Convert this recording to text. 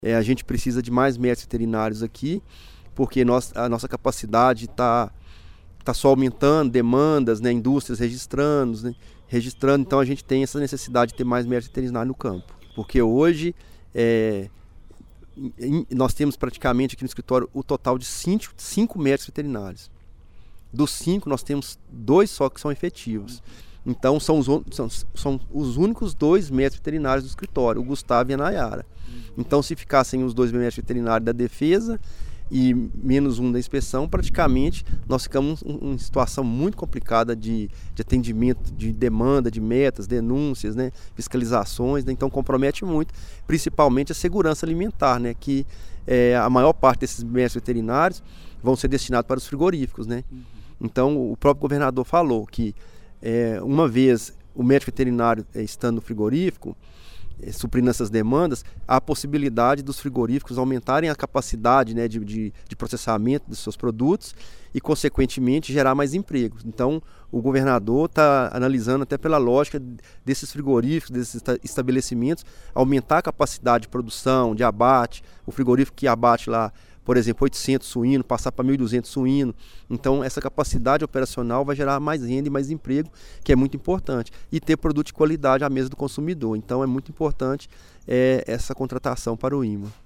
A gente precisa de mais médicos veterinários aqui, porque a nossa capacidade está só aumentando, demandas, né, indústrias registrando, então a gente tem essa necessidade de ter mais médicos veterinários no campo. Porque hoje nós temos praticamente aqui no escritório o total de 5 médicos veterinários. Dos 5 nós temos 2 só que são efetivos. Então são os únicos 2 médicos veterinários do escritório, o Gustavo e a Nayara. Então se ficassem os 2 médicos veterinários da defesa e menos um da inspeção, praticamente nós ficamos em situação muito complicada de atendimento, de demanda, de metas, denúncias, né, fiscalizações, né, então compromete muito, principalmente a segurança alimentar, né, que a maior parte desses médicos veterinários vão ser destinados para os frigoríficos, né. Então o próprio governador falou que uma vez o médico veterinário estando no frigorífico, suprindo essas demandas, há a possibilidade dos frigoríficos aumentarem a capacidade, né, de processamento dos seus produtos e, consequentemente, gerar mais empregos. Então, o governador está analisando, até pela lógica desses frigoríficos, desses estabelecimentos, aumentar a capacidade de produção, de abate, o frigorífico que abate lá, por exemplo, 800 suínos, passar para 1.200 suínos. Então, essa capacidade operacional vai gerar mais renda e mais emprego, que é muito importante. E ter produto de qualidade à mesa do consumidor. Então, é muito importante essa contratação para o IMA.